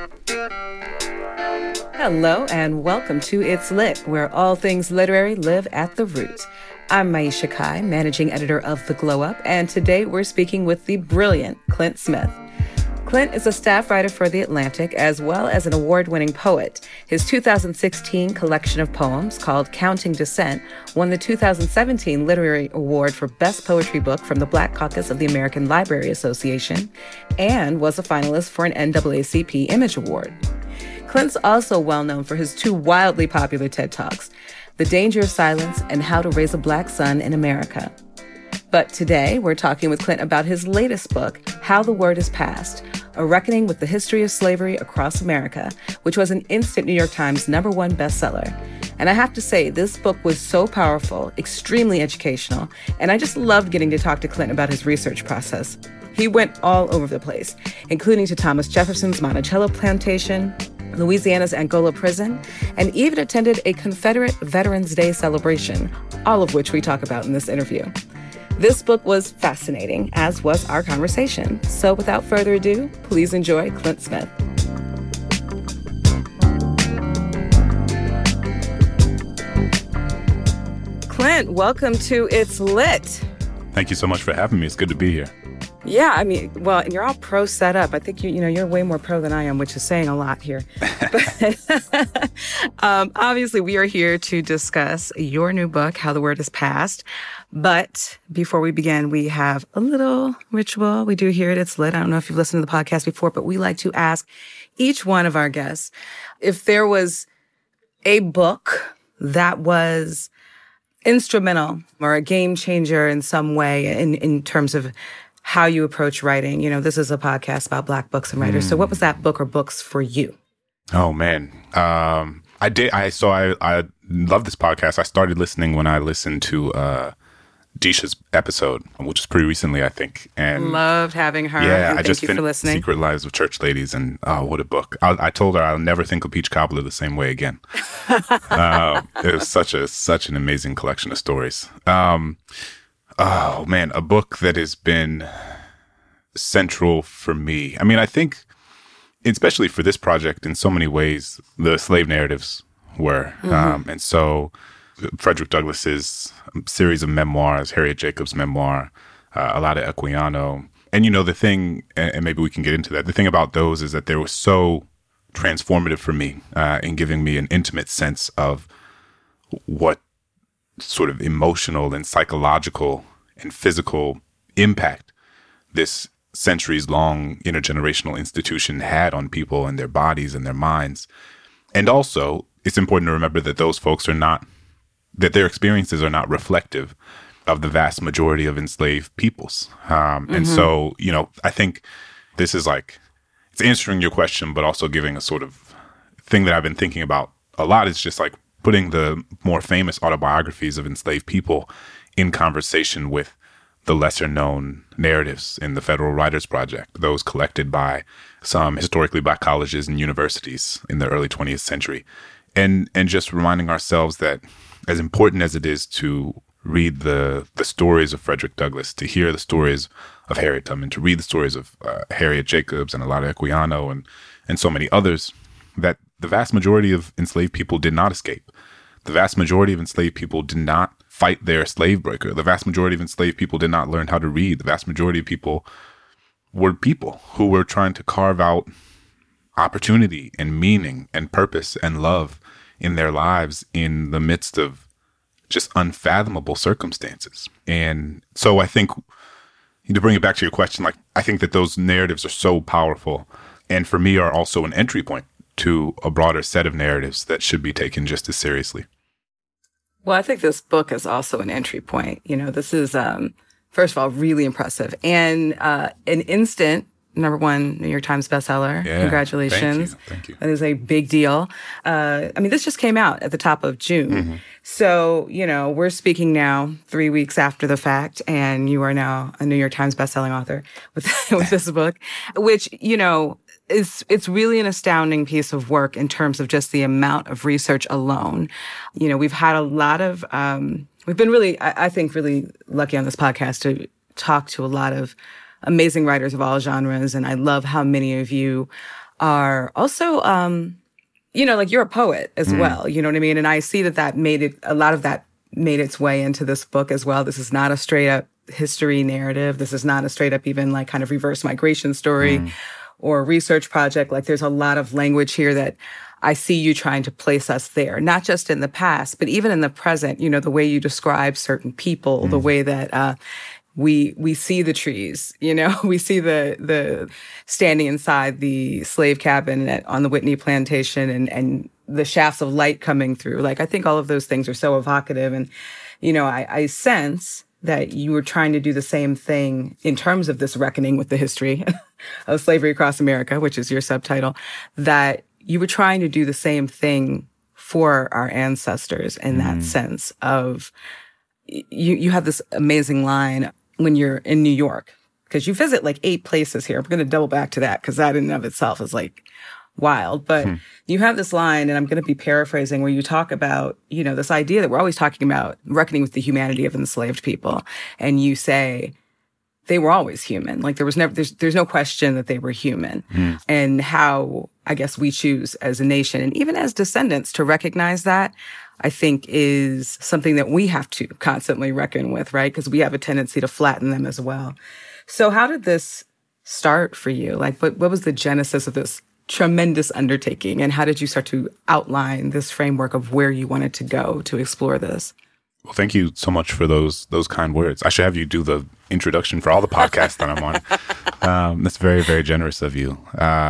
Hello and welcome to It's Lit, where all things literary live at the root. I'm Maisha Kai, managing editor of The Glow Up, and today we're speaking with the brilliant Clint Smith. Clint is a staff writer for The Atlantic, as well as an award-winning poet. His 2016 collection of poems, called Counting Descent, won the 2017 Literary Award for Best Poetry Book from the Black Caucus of the American Library Association, and was a finalist for an NAACP Image Award. Clint's also well known for his two wildly popular TED Talks, The Danger of Silence and How to Raise a Black Son in America. But today, we're talking with Clint about his latest book, How the Word Is Passed, A Reckoning with the History of Slavery Across America, which was an instant New York Times #1 bestseller. And I have to say, this book was so powerful, extremely educational, and I just loved getting to talk to Clint about his research process. He went all over the place, including to Thomas Jefferson's Monticello Plantation, Louisiana's Angola prison, and even attended a Confederate Veterans Day celebration, all of which we talk about in this interview. This book was fascinating, as was our conversation. So without further ado, please enjoy Clint Smith. Clint, welcome to It's Lit. Thank you so much for having me. It's good to be here. Yeah, I mean, well, and you're all pro set up. I think you're way more pro than I am, which is saying a lot here. But obviously, we are here to discuss your new book, How the Word Is Passed. But before we begin, we have a little ritual we do here at It's Lit. I don't know if you've listened to the podcast before, but we like to ask each one of our guests if there was a book that was instrumental or a game changer in some way in terms of how you approach writing. You know, this is a podcast about Black books and writers. So what was that book or books for you? Oh, man. I love this podcast. I started listening when I listened to Disha's episode, which was pretty recently, I think. And loved having her. Yeah, I just finished for listening. Secret Lives of Church Ladies, and what a book. I told her I'll never think of Peach Cobbler the same way again. It was such an amazing collection of stories. Oh, man, a book that has been central for me. I mean, I think, especially for this project, in so many ways, the slave narratives were. And so Frederick Douglass's series of memoirs, Harriet Jacobs' memoir, a lot of Equiano. And, the thing, and maybe we can get into that, the thing about those is that they were so transformative for me in giving me an intimate sense of what sort of emotional and psychological and physical impact this centuries-long intergenerational institution had on people and their bodies and their minds. And also, it's important to remember that those folks that their experiences are not reflective of the vast majority of enslaved peoples. And so, I think this is it's answering your question, but also giving a sort of thing that I've been thinking about a lot is just putting the more famous autobiographies of enslaved people in conversation with the lesser known narratives in the Federal Writers Project, those collected by some historically Black colleges and universities in the early 20th century. And just reminding ourselves that as important as it is to read the stories of Frederick Douglass, to hear the stories of Harriet Tubman, to read the stories of Harriet Jacobs and Olaudah Equiano and so many others, that the vast majority of enslaved people did not escape. The vast majority of enslaved people did not fight their slave breaker. The vast majority of enslaved people did not learn how to read. The vast majority of people were people who were trying to carve out opportunity and meaning and purpose and love in their lives in the midst of just unfathomable circumstances. And so I think, to bring it back to your question, I think that those narratives are so powerful, and for me are also an entry point to a broader set of narratives that should be taken just as seriously. Well, I think this book is also an entry point. This is, first of all, really impressive. And an instant #1 New York Times bestseller. Yeah, congratulations. Thank you. That is a big deal. This just came out at the top of June. So, we're speaking now 3 weeks after the fact, and you are now a New York Times bestselling author with this book, which, it's really an astounding piece of work in terms of just the amount of research alone. We've had a lot of, we've been really, I think, really lucky on this podcast to talk to a lot of amazing writers of all genres. And I love how many of you are also, like you're a poet as well, you know what I mean? And I see a lot of that made its way into this book as well. This is not a straight up history narrative. This is not a straight up even like kind of reverse migration story or research project. Like there's a lot of language here that I see you trying to place us there, not just in the past, but even in the present, the way you describe certain people, the way that we see the trees, we see the standing inside the slave cabin on the Whitney plantation and the shafts of light coming through. Like, I think all of those things are so evocative. And, I sense that you were trying to do the same thing in terms of this reckoning with the history of slavery across America, which is your subtitle, that you were trying to do the same thing for our ancestors in that sense of, you have this amazing line when you're in New York, because you visit like 8 places here. I'm going to double back to that because that in and of itself is like wild. But you have this line, and I'm going to be paraphrasing, where you talk about, this idea that we're always talking about reckoning with the humanity of enslaved people. And you say they were always human. Like there's no question that they were human. And how, I guess, we choose as a nation and even as descendants to recognize that, I think, is something that we have to constantly reckon with, right? Because we have a tendency to flatten them as well. So how did this start for you? Like, what was the genesis of this tremendous undertaking? And how did you start to outline this framework of where you wanted to go to explore this? Well, thank you so much for those kind words. I should have you do the introduction for all the podcasts that I'm on. That's very, very generous of you.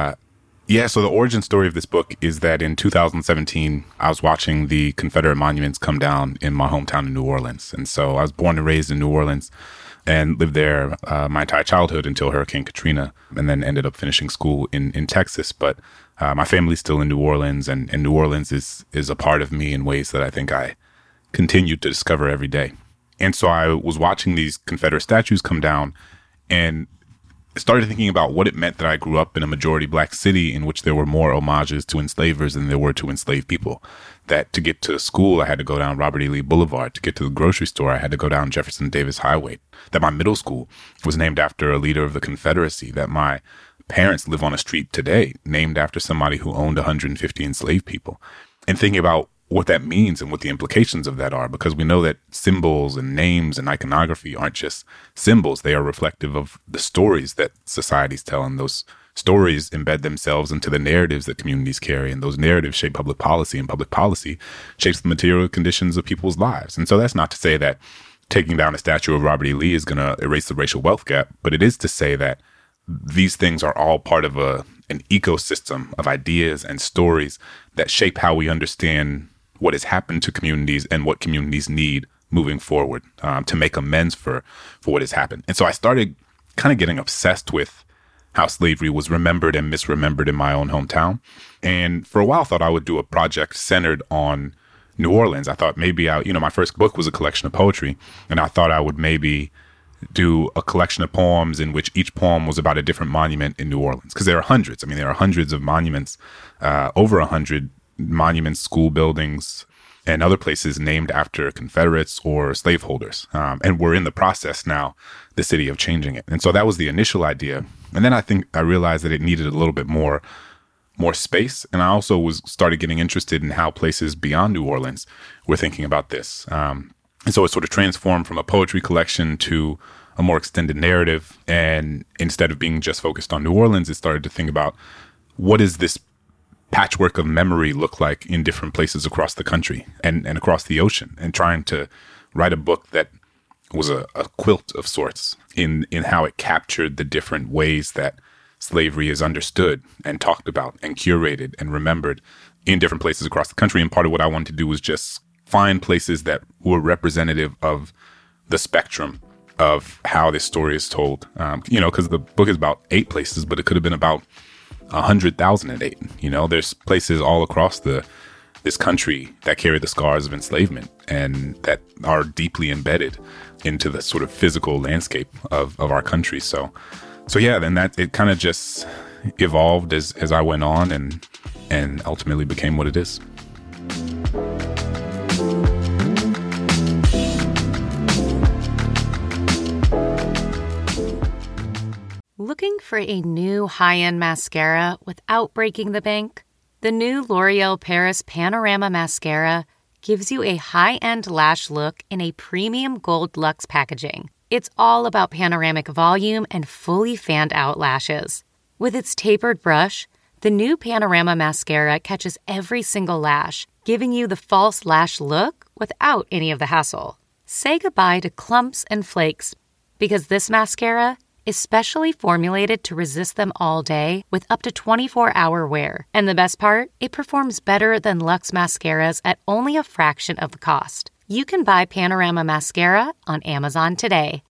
So the origin story of this book is that in 2017, I was watching the Confederate monuments come down in my hometown in New Orleans. And so I was born and raised in New Orleans and lived there my entire childhood until Hurricane Katrina, and then ended up finishing school in Texas. But my family's still in New Orleans, and New Orleans is a part of me in ways that I think I continue to discover every day. And so I was watching these Confederate statues come down and started thinking about what it meant that I grew up in a majority Black city in which there were more homages to enslavers than there were to enslaved people. That to get to school, I had to go down Robert E. Lee Boulevard. To get to the grocery store, I had to go down Jefferson Davis Highway. That my middle school was named after a leader of the Confederacy. That my parents live on a street today named after somebody who owned 150 enslaved people. And thinking about what that means and what the implications of that are, because we know that symbols and names and iconography aren't just symbols. They are reflective of the stories that societies tell, and those stories embed themselves into the narratives that communities carry, and those narratives shape public policy, and public policy shapes the material conditions of people's lives. And so that's not to say that taking down a statue of Robert E. Lee is going to erase the racial wealth gap, but it is to say that these things are all part of an ecosystem of ideas and stories that shape how we understand what has happened to communities and what communities need moving forward to make amends for what has happened. And so I started kind of getting obsessed with how slavery was remembered and misremembered in my own hometown. And for a while, I thought I would do a project centered on New Orleans. I thought maybe my first book was a collection of poetry, and I thought I would maybe do a collection of poems in which each poem was about a different monument in New Orleans. Because there are hundreds. I mean, there are hundreds of monuments, over 100 monuments, school buildings, and other places named after Confederates or slaveholders. And we're in the process now, the city, of changing it. And so that was the initial idea. And then I think I realized that it needed a little bit more space. And I also started getting interested in how places beyond New Orleans were thinking about this. And so it sort of transformed from a poetry collection to a more extended narrative. And instead of being just focused on New Orleans, it started to think about, what is this patchwork of memory look like in different places across the country and across the ocean, and trying to write a book that was a quilt of sorts in how it captured the different ways that slavery is understood and talked about and curated and remembered in different places across the country. And part of what I wanted to do was just find places that were representative of the spectrum of how this story is told. Because the book is about 8 places, but it could have been about 100,008. There's places all across this country that carry the scars of enslavement and that are deeply embedded into the sort of physical landscape of our country. So yeah, then that it kind of just evolved as I went on and ultimately became what it is. Looking for a new high-end mascara without breaking the bank? The new L'Oreal Paris Panorama Mascara gives you a high-end lash look in a premium gold luxe packaging. It's all about panoramic volume and fully fanned-out lashes. With its tapered brush, the new Panorama Mascara catches every single lash, giving you the false lash look without any of the hassle. Say goodbye to clumps and flakes, because this mascara is specially formulated to resist them all day with up to 24-hour wear. And the best part? It performs better than Luxe mascaras at only a fraction of the cost. You can buy Panorama Mascara on Amazon today.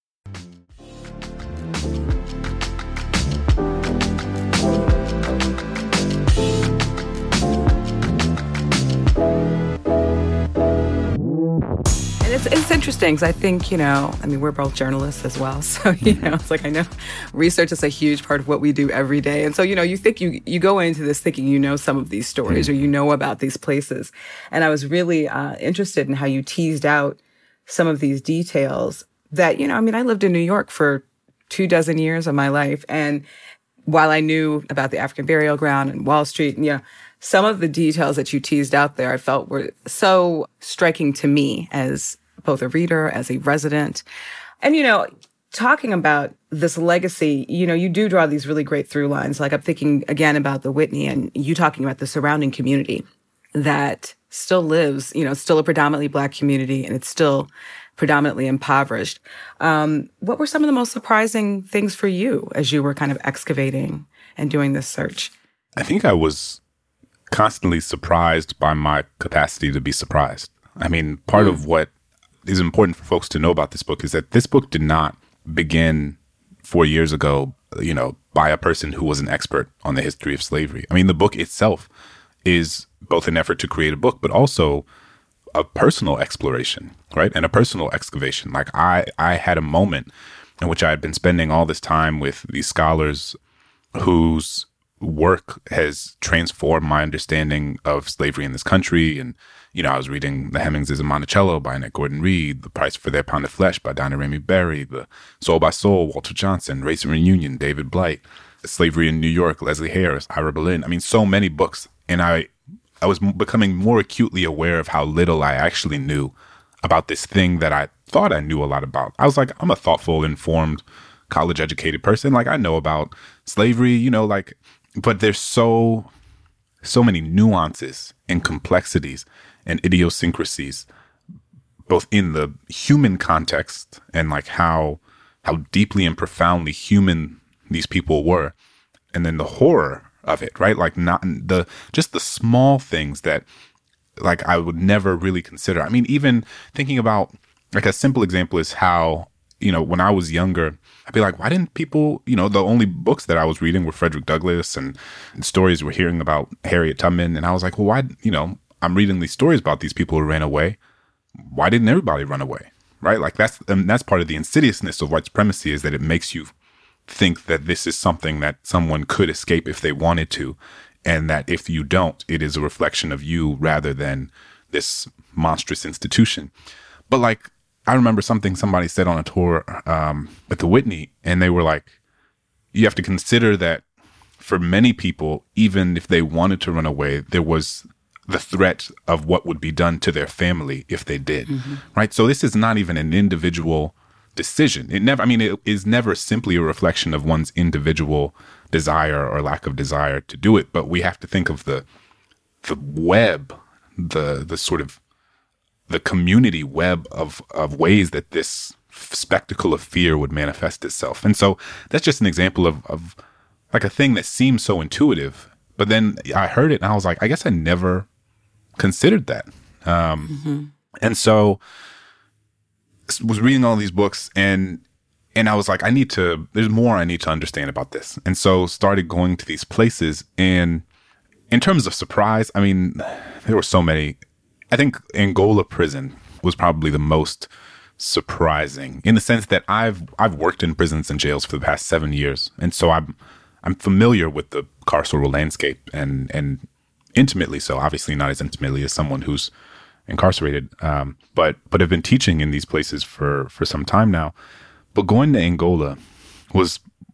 It's interesting because I think, we're both journalists as well. So, it's like I know research is a huge part of what we do every day. And so, you think you go into this thinking some of these stories or about these places. And I was really interested in how you teased out some of these details that, I lived in New York for 24 years of my life. And while I knew about the African Burial Ground and Wall Street, and, some of the details that you teased out there I felt were so striking to me as both a reader, as a resident. And, talking about this legacy, you do draw these really great through lines. Like I'm thinking again about the Whitney and you talking about the surrounding community that still lives, still a predominantly Black community and it's still predominantly impoverished. What were some of the most surprising things for you as you were kind of excavating and doing this search? I think I was constantly surprised by my capacity to be surprised. Part of what is important for folks to know about this book is that this book did not begin 4 years ago, by a person who was an expert on the history of slavery. The book itself is both an effort to create a book, but also a personal exploration, right? And a personal excavation. Like I had a moment in which I had been spending all this time with these scholars whose work has transformed my understanding of slavery in this country. And, I was reading The Hemingses of Monticello by Annette Gordon-Reed, The Price for Their Pound of Flesh by Donna Ramey Berry, The Soul by Soul, Walter Johnson, Race and Reunion, David Blight, Slavery in New York, Leslie Harris, Ira Berlin. So many books. And I was becoming more acutely aware of how little I actually knew about this thing that I thought I knew a lot about. I was like, I'm a thoughtful, informed, college-educated person. Like, I know about slavery, but there's so many nuances and complexities and idiosyncrasies, both in the human context and like how deeply and profoundly human these people were, and then the horror of it, right? Like not just the small things that like I would never really consider. Even thinking about like a simple example is how, when I was younger, I'd be like, why didn't people, the only books that I was reading were Frederick Douglass and stories we're hearing about Harriet Tubman. And I was like, well, why, I'm reading these stories about these people who ran away. Why didn't everybody run away? Right? Like that's part of the insidiousness of white supremacy, is that it makes you think that this is something that someone could escape if they wanted to. And that if you don't, it is a reflection of you rather than this monstrous institution. But like, I remember something somebody said on a tour at the Whitney, and they were like, you have to consider that for many people, even if they wanted to run away, there was the threat of what would be done to their family if they did, right? So this is not even an individual decision. It is never simply a reflection of one's individual desire or lack of desire to do it, but we have to think of the web, the sort of the community web of ways that this spectacle of fear would manifest itself. And so that's just an example of like a thing that seems so intuitive, but then I heard it and I was like, I guess I never considered that. And so was reading all these books and I was like, there's more I need to understand about this. And so started going to these places. And in terms of surprise, there were so many. I think Angola prison was probably the most surprising, in the sense that I've worked in prisons and jails for the past 7 years. And so I'm familiar with the carceral landscape and intimately so, obviously not as intimately as someone who's incarcerated, but have been teaching in these places for some time now. But going to Angola was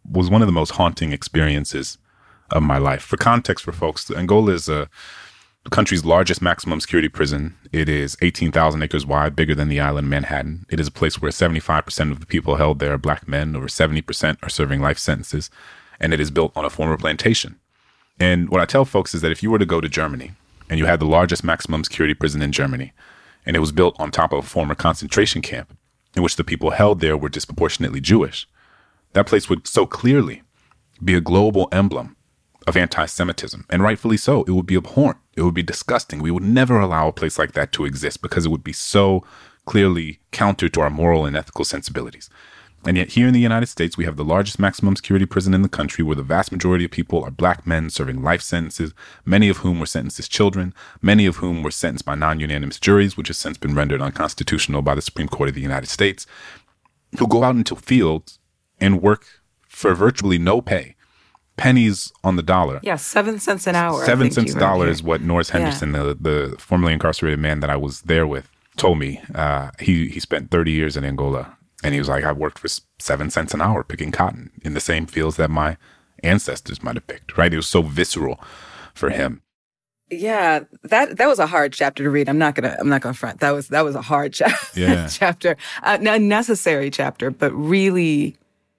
was one of the most haunting experiences of my life. For context for folks, Angola is the country's largest maximum security prison. It is 18,000 acres wide, bigger than the island of Manhattan. It is a place where 75% of the people held there are black men. Over 70% are serving life sentences. And it is built on a former plantation. And what I tell folks is that if you were to go to Germany and you had the largest maximum security prison in Germany, and it was built on top of a former concentration camp in which the people held there were disproportionately Jewish, that place would so clearly be a global emblem of anti-Semitism. And rightfully so. It would be abhorrent. It would be disgusting. We would never allow a place like that to exist because it would be so clearly counter to our moral and ethical sensibilities. And yet here in the United States, we have the largest maximum security prison in the country where the vast majority of people are black men serving life sentences, many of whom were sentenced as children, many of whom were sentenced by non-unanimous juries, which has since been rendered unconstitutional by the Supreme Court of the United States, who go out into fields and work for virtually no pay. Pennies on the dollar. Yeah, 7 cents an hour. 7 cents a dollar is what Norris Henderson, the formerly incarcerated man that I was there with, told me. He spent 30 years in Angola, and he was like, I worked for 7 cents an hour picking cotton in the same fields that my ancestors might have picked, right? It was so visceral for him. Yeah, that was a hard chapter to read. I'm not gonna front. That was a hard chapter, a necessary chapter, but really,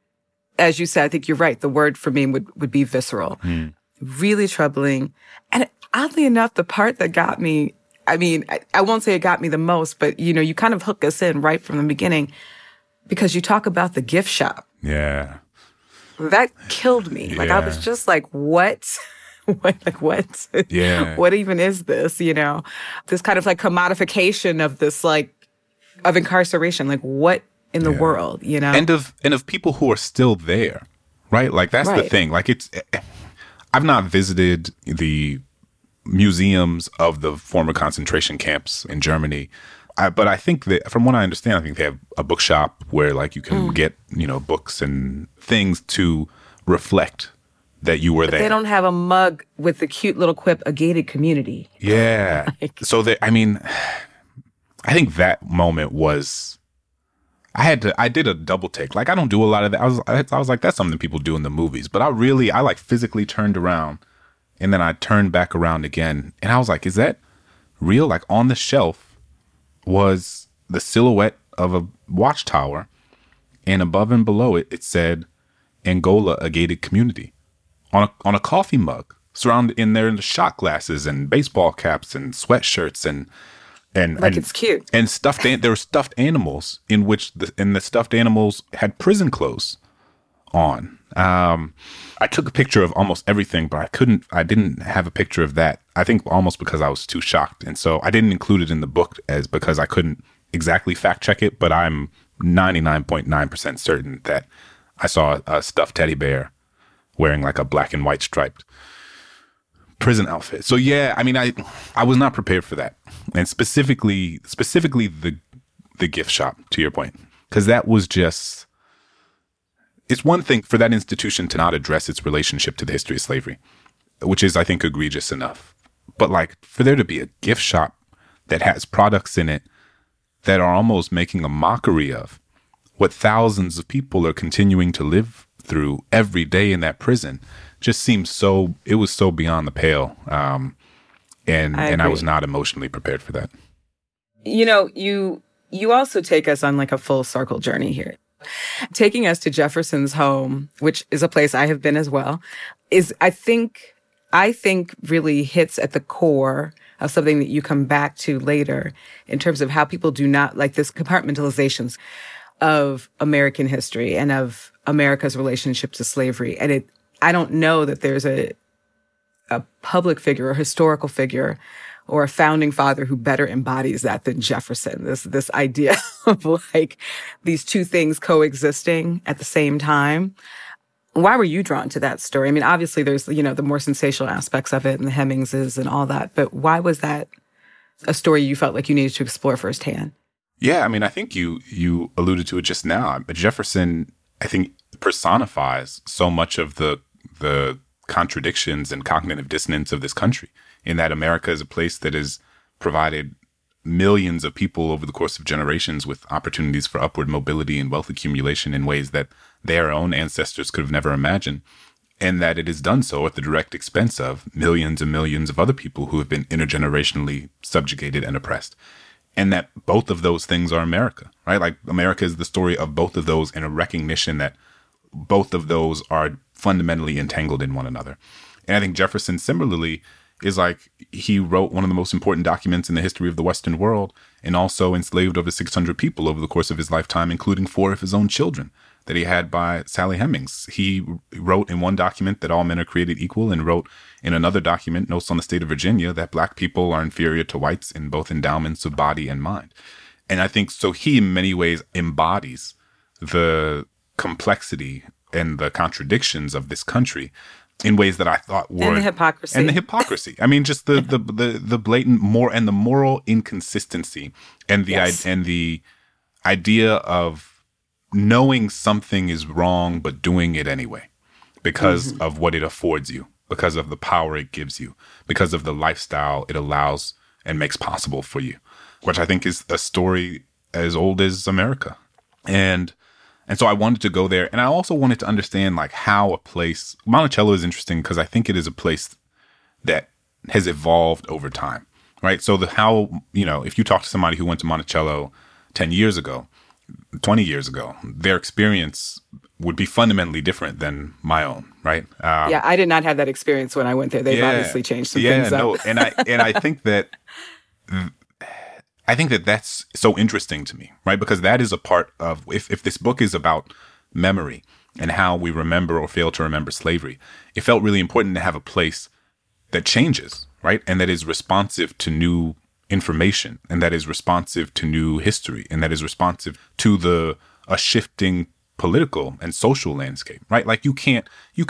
as you said, I think you're right. The word for me would be visceral. Really troubling. And oddly enough, the part that got me, I mean, I won't say it got me the most, but, you know, you kind of hook us in right from the beginning because you talk about the gift shop. Yeah. That killed me. Like, I was just like, what? What? Yeah. What even is this, you know? This kind of like commodification of this, like, of incarceration. Like, what in the world, you know? And of people who are still there, right? Like, that's the thing. Like, I've not visited the museums of the former concentration camps in Germany. But I think that, from what I understand, I think they have a bookshop where, like, you can get, you know, books and things to reflect that you were there. They don't have a mug with the cute little quip, a gated community. Yeah. So, I mean, I think that moment was... I did a double take. Like, I don't do a lot of that. I was like, that's something people do in the movies. But I like physically turned around, and then I turned back around again. And I was like, is that real? Like, on the shelf was the silhouette of a watchtower, and above and below it, it said Angola, a gated community, on a coffee mug, surrounded in there in the shot glasses and baseball caps and sweatshirts and it's cute. And there were stuffed animals in which the stuffed animals had prison clothes on. I took a picture of almost everything, but I didn't have a picture of that. I think almost because I was too shocked. And so I didn't include it in the book because I couldn't exactly fact check it, but I'm 99.9% certain that I saw a stuffed teddy bear wearing like a black and white striped prison outfit. So yeah, I mean, I was not prepared for that. And specifically the gift shop, to your point, because that was just, it's one thing for that institution to not address its relationship to the history of slavery, which is, I think, egregious enough. But like, for there to be a gift shop that has products in it that are almost making a mockery of what thousands of people are continuing to live through every day in that prison, just seems it was so beyond the pale. And I was not emotionally prepared for that. You know, you also take us on like a full circle journey here. Taking us to Jefferson's home, which is a place I have been as well, is I think really hits at the core of something that you come back to later in terms of how people do not like this compartmentalizations of American history and of America's relationship to slavery. And I don't know that there's a public figure or historical figure or a founding father who better embodies that than Jefferson. This idea of like these two things coexisting at the same time. Why were you drawn to that story? I mean, obviously there's, you know, the more sensational aspects of it and the Hemmingses and all that, but why was that a story you felt like you needed to explore firsthand? Yeah, I mean, I think you alluded to it just now. But Jefferson, I think, personifies so much of the contradictions and cognitive dissonance of this country, in that America is a place that has provided millions of people over the course of generations with opportunities for upward mobility and wealth accumulation in ways that their own ancestors could have never imagined. And that it is done so at the direct expense of millions and millions of other people who have been intergenerationally subjugated and oppressed. And that both of those things are America, right? Like America is the story of both of those, and a recognition that both of those are fundamentally entangled in one another. And I think Jefferson similarly is like, he wrote one of the most important documents in the history of the Western world, and also enslaved over 600 people over the course of his lifetime, including 4 of his own children that he had by Sally Hemings. He wrote in one document that all men are created equal, and wrote in another document, Notes on the State of Virginia, that Black people are inferior to whites in both endowments of body and mind. And I think so he in many ways embodies the complexity and the contradictions of this country in ways that I thought were... And the hypocrisy. And the hypocrisy. I mean, just the blatant and the moral inconsistency and the idea of knowing something is wrong, but doing it anyway because of what it affords you, because of the power it gives you, because of the lifestyle it allows and makes possible for you, which I think is a story as old as America. And so I wanted to go there. And I also wanted to understand like how a place, Monticello is interesting because I think it is a place that has evolved over time, right? So if you talk to somebody who went to Monticello 10 years ago, 20 years ago, their experience would be fundamentally different than my own, right? I did not have that experience when I went there. They've obviously changed some things up. And I think that that's so interesting to me, right? Because that is a part of, if this book is about memory and how we remember or fail to remember slavery, it felt really important to have a place that changes, right? And that is responsive to new information, and that is responsive to new history, and that is responsive to a shifting political and social landscape, right? Like you can't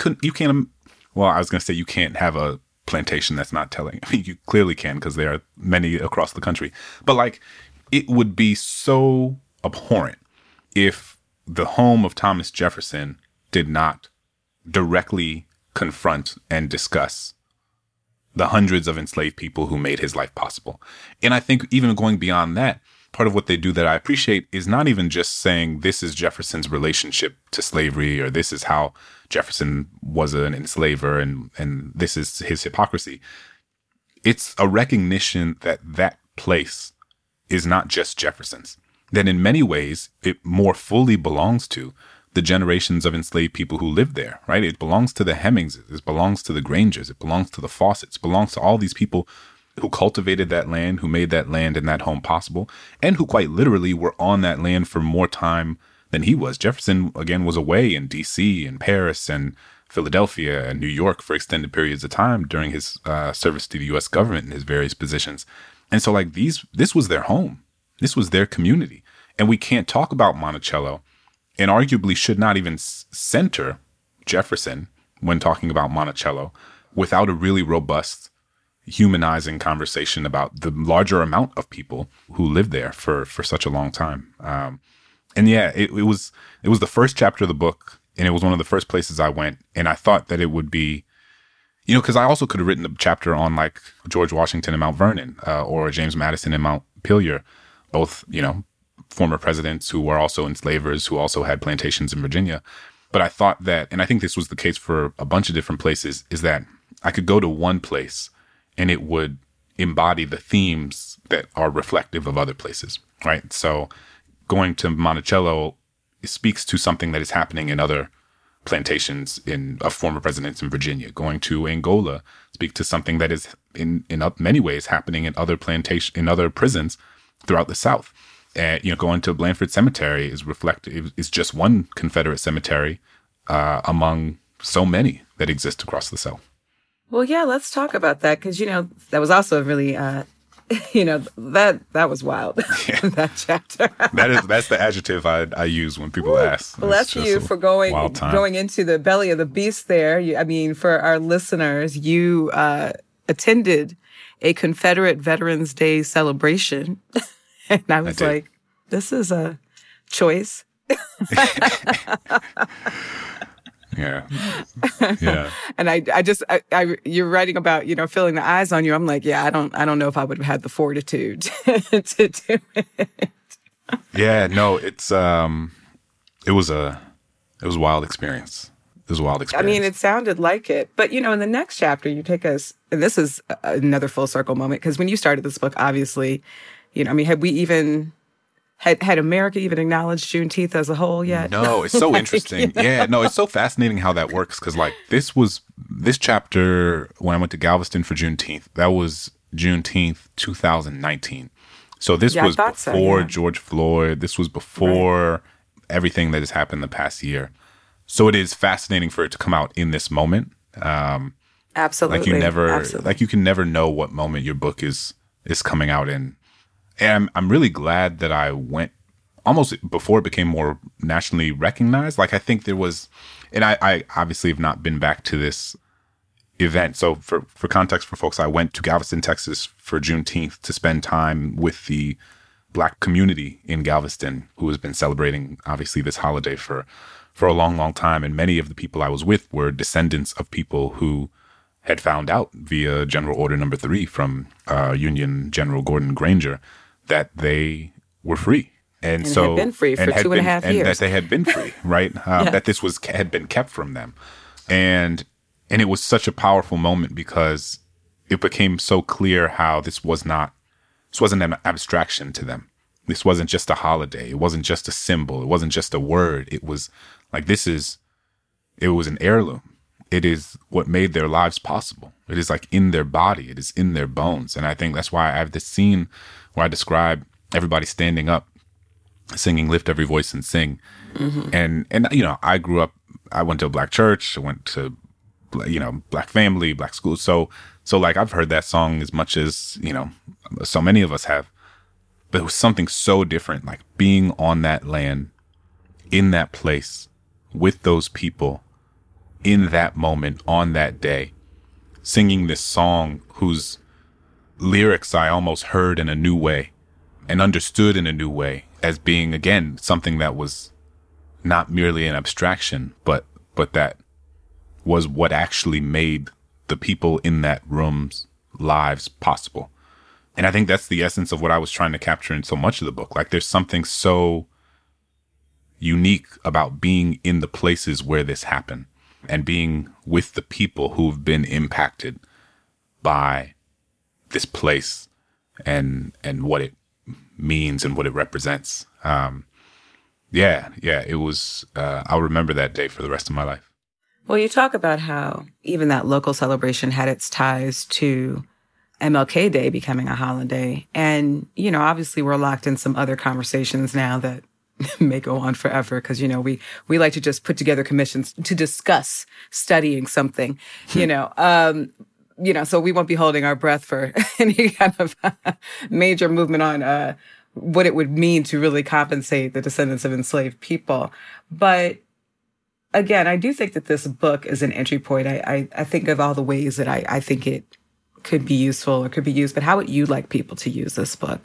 have a plantation that's not telling. I mean, you clearly can, because there are many across the country. But like, it would be so abhorrent if the home of Thomas Jefferson did not directly confront and discuss the hundreds of enslaved people who made his life possible. And I think even going beyond that, part of what they do that I appreciate is not even just saying this is Jefferson's relationship to slavery, or this is how Jefferson was an enslaver, and this is his hypocrisy. It's a recognition that that place is not just Jefferson's, that in many ways it more fully belongs to the generations of enslaved people who lived there, right? It belongs to the Hemingses, it belongs to the Grangers, it belongs to the Fawcett's, it belongs to all these people who cultivated that land, who made that land and that home possible, and who quite literally were on that land for more time than he was. Jefferson, again, was away in D.C. and Paris and Philadelphia and New York for extended periods of time during his service to the U.S. government in his various positions. And so like this was their home. This was their community. And we can't talk about Monticello, and arguably should not even center Jefferson when talking about Monticello, without a really robust, humanizing conversation about the larger amount of people who lived there for such a long time. It was the first chapter of the book, and it was one of the first places I went. And I thought that it would be, because I also could have written a chapter on like George Washington and Mount Vernon, or James Madison and Mount Pelier, both, former presidents who were also enslavers, who also had plantations in Virginia. But I thought that, and I think this was the case for a bunch of different places, is that I could go to one place and it would embody the themes that are reflective of other places, right? So going to Monticello speaks to something that is happening in other plantations of former presidents in Virginia. Going to Angola speaks to something that is in many ways happening in other prisons throughout the South. Going to Blandford Cemetery is just one Confederate cemetery among so many that exist across the South. Well, yeah, let's talk about that, because, that was also really, that was wild, that chapter. That's the adjective I use when people ask. Bless you for going into the belly of the beast there. For our listeners, you attended a Confederate Veterans Day celebration. And I was like, this is a choice. Yeah. Yeah. And you're writing about, feeling the eyes on you. I'm like, yeah, I don't know if I would have had the fortitude to do it. Yeah, no, it was a wild experience. It was a wild experience. I mean, it sounded like it. But, in the next chapter, you take us, and this is another full circle moment, because when you started this book, obviously, had America even acknowledged Juneteenth as a whole yet? No, it's so interesting. Yeah, no, it's so fascinating how that works, because this chapter, when I went to Galveston for Juneteenth, that was Juneteenth 2019. So this was before George Floyd. This was before everything that has happened the past year. So it is fascinating for it to come out in this moment. Absolutely. Like you can never know what moment your book is coming out in. And I'm really glad that I went almost before it became more nationally recognized. Like I think there was, and I obviously have not been back to this event. So for context for folks, I went to Galveston, Texas for Juneteenth to spend time with the Black community in Galveston, who has been celebrating obviously this holiday for a long, long time. And many of the people I was with were descendants of people who had found out via General Order Number 3 from Union General Gordon Granger that they were free. And so had been free for 2.5 years. And that they had been free, right? That this had been kept from them. And it was such a powerful moment because it became so clear how this wasn't an abstraction to them. This wasn't just a holiday. It wasn't just a symbol. It wasn't just a word. It was like, it was an heirloom. It is what made their lives possible. It is like in their body. It is in their bones. And I think that's why I have this scene where I describe everybody standing up, singing "Lift Every Voice and Sing." Mm-hmm. And I grew up, I went to a Black church. I went to, Black family, Black school. So like I've heard that song as much as, so many of us have. But it was something so different, like being on that land, in that place, with those people, in that moment, on that day, singing this song whose lyrics I almost heard in a new way and understood in a new way as being, again, something that was not merely an abstraction, but that was what actually made the people in that room's lives possible. And I think that's the essence of what I was trying to capture in so much of the book. Like there's something so unique about being in the places where this happened and being with the people who've been impacted by this place and what it means and what it represents. It was, I'll remember that day for the rest of my life. Well, you talk about how even that local celebration had its ties to MLK Day becoming a holiday. And, obviously we're locked in some other conversations now that may go on forever because, we like to just put together commissions to discuss studying something, so we won't be holding our breath for any kind of major movement on what it would mean to really compensate the descendants of enslaved people. But again, I do think that this book is an entry point. I think of all the ways that I think it could be useful or could be used, but how would you like people to use this book?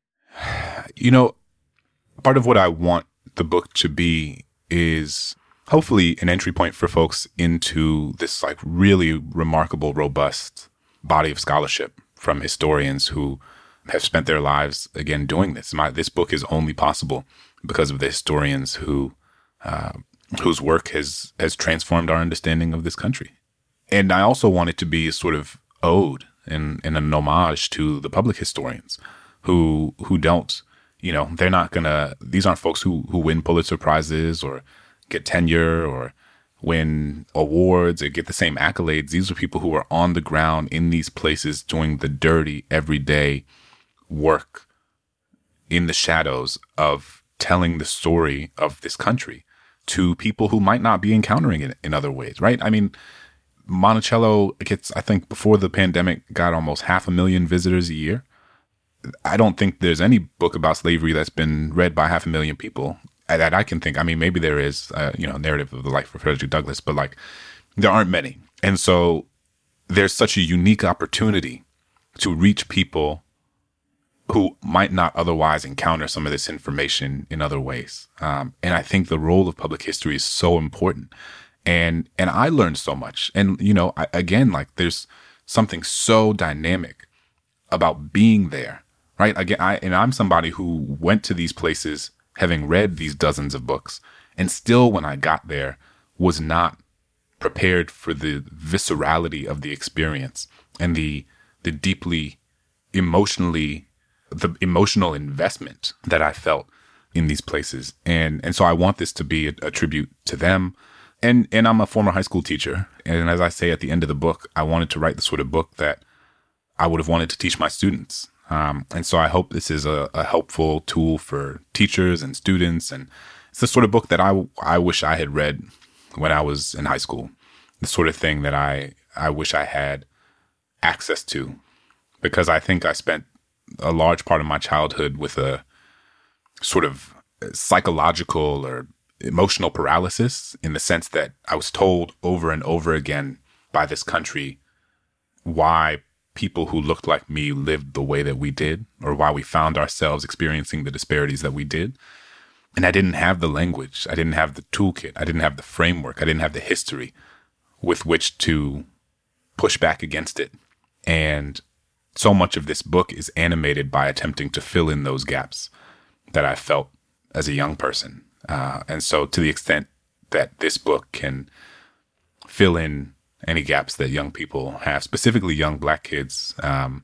Part of what I want the book to be is hopefully an entry point for folks into this like really remarkable, robust body of scholarship from historians who have spent their lives, again, doing this. This book is only possible because of the historians whose work has transformed our understanding of this country. And I also want it to be a sort of ode and an homage to the public historians who don't, they're not gonna, these aren't folks who win Pulitzer Prizes or get tenure or win awards or get the same accolades. These are people who are on the ground in these places doing the dirty, everyday work in the shadows of telling the story of this country to people who might not be encountering it in other ways, right? I mean, Monticello gets, I think before the pandemic, got almost 500,000 visitors a year. I don't think there's any book about slavery that's been read by 500,000 people that I can think. I mean, maybe there is, Narrative of the Life of Frederick Douglass, but like there aren't many. And so there's such a unique opportunity to reach people who might not otherwise encounter some of this information in other ways. And I think the role of public history is so important. And I learned so much. And, there's something so dynamic about being there, right? Again, I'm somebody who went to these places having read these dozens of books, and still when I got there was not prepared for the viscerality of the experience and the emotional investment that I felt in these places. And so I want this to be a tribute to them. And I'm a former high school teacher. And as I say at the end of the book, I wanted to write the sort of book that I would have wanted to teach my students. And so I hope this is a helpful tool for teachers and students. And it's the sort of book that I wish I had read when I was in high school. The sort of thing that I wish I had access to, because I think I spent a large part of my childhood with a sort of psychological or emotional paralysis, in the sense that I was told over and over again by this country why people who looked like me lived the way that we did, or why we found ourselves experiencing the disparities that we did. And I didn't have the language. I didn't have the toolkit. I didn't have the framework. I didn't have the history with which to push back against it. And so much of this book is animated by attempting to fill in those gaps that I felt as a young person. And so to the extent that this book can fill in any gaps that young people have, specifically young Black kids,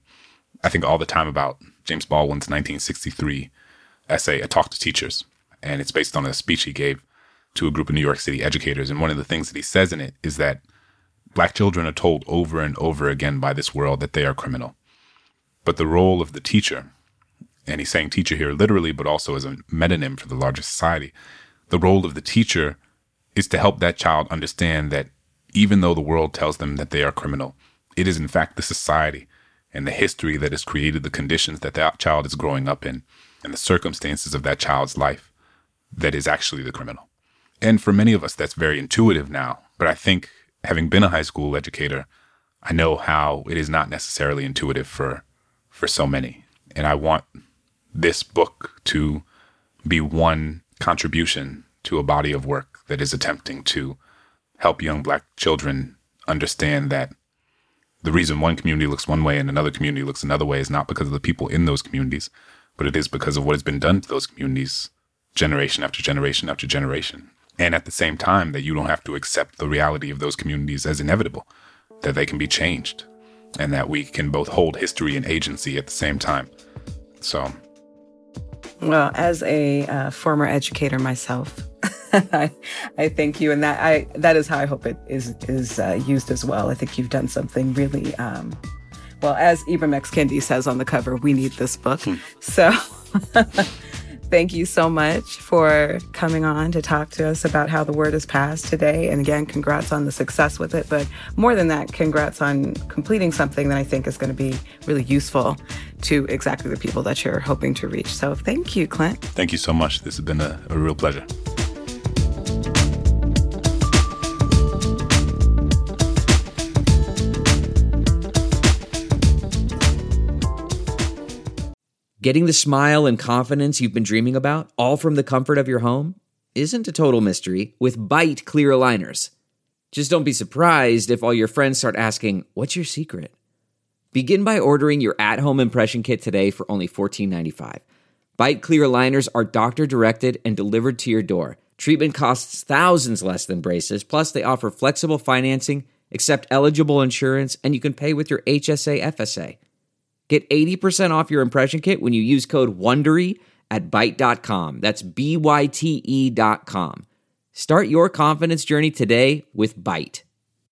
I think all the time about James Baldwin's 1963 essay, A Talk to Teachers. And it's based on a speech he gave to a group of New York City educators. And one of the things that he says in it is that Black children are told over and over again by this world that they are criminal. But the role of the teacher, and he's saying teacher here literally, but also as a metonym for the larger society, the role of the teacher is to help that child understand that even though the world tells them that they are criminal, it is in fact the society and the history that has created the conditions that that child is growing up in and the circumstances of that child's life that is actually the criminal. And for many of us, that's very intuitive now. But I think, having been a high school educator, I know how it is not necessarily intuitive for so many. And I want this book to be one contribution to a body of work that is attempting to help young Black children understand that the reason one community looks one way and another community looks another way is not because of the people in those communities, but it is because of what has been done to those communities generation after generation after generation. And at the same time, that you don't have to accept the reality of those communities as inevitable, that they can be changed, and that we can both hold history and agency at the same time. So, well, as a former educator myself, I thank you, and that is how I hope it is used as well. I think you've done something really well. As Ibram X. Kendi says on the cover, we need this book. So. Thank you so much for coming on to talk to us about how the word is passed today. And again, congrats on the success with it. But more than that, congrats on completing something that I think is going to be really useful to exactly the people that you're hoping to reach. So thank you, Clint. Thank you so much. This has been a real pleasure. Getting the smile and confidence you've been dreaming about, all from the comfort of your home, isn't a total mystery with Byte clear aligners. Just don't be surprised if all your friends start asking, "What's your secret?" Begin by ordering your at-home impression kit today for only $14.95. Byte clear aligners are doctor-directed and delivered to your door. Treatment costs thousands less than braces, plus they offer flexible financing, accept eligible insurance, and you can pay with your HSA FSA. Get 80% off your impression kit when you use code WONDERY at Byte.com. That's BYTE.com. Start your confidence journey today with Byte.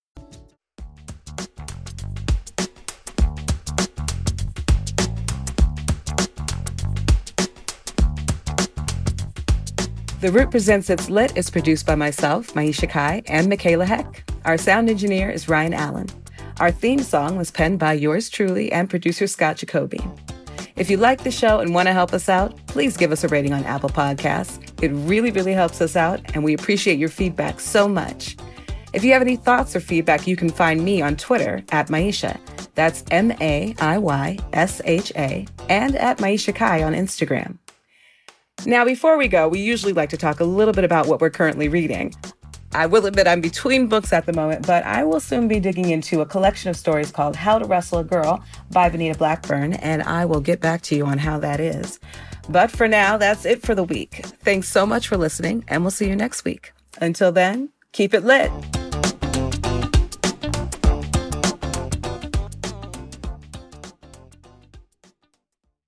The Root Presents It's Lit is produced by myself, Maisha Kai, and Michaela Heck. Our sound engineer is Ryan Allen. Our theme song was penned by yours truly and producer Scott Jacoby. If you like the show and want to help us out, please give us a rating on Apple Podcasts. It really, really helps us out, and we appreciate your feedback so much. If you have any thoughts or feedback, you can find me on Twitter at Maisha. That's MAIYSHA, and at Maisha Kai on Instagram. Now, before we go, we usually like to talk a little bit about what we're currently reading. I will admit I'm between books at the moment, but I will soon be digging into a collection of stories called How to Wrestle a Girl by Benita Blackburn, and I will get back to you on how that is. But for now, that's it for the week. Thanks so much for listening, and we'll see you next week. Until then, keep it lit.